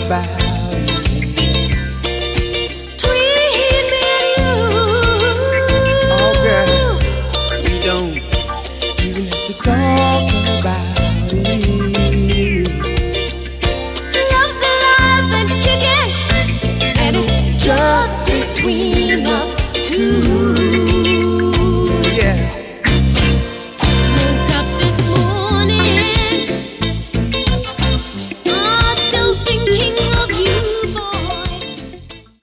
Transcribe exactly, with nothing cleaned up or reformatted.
about it. Between me and you. Oh, girl, we don't even have to talk about it. Love's alive and kicking, and it's just between us two.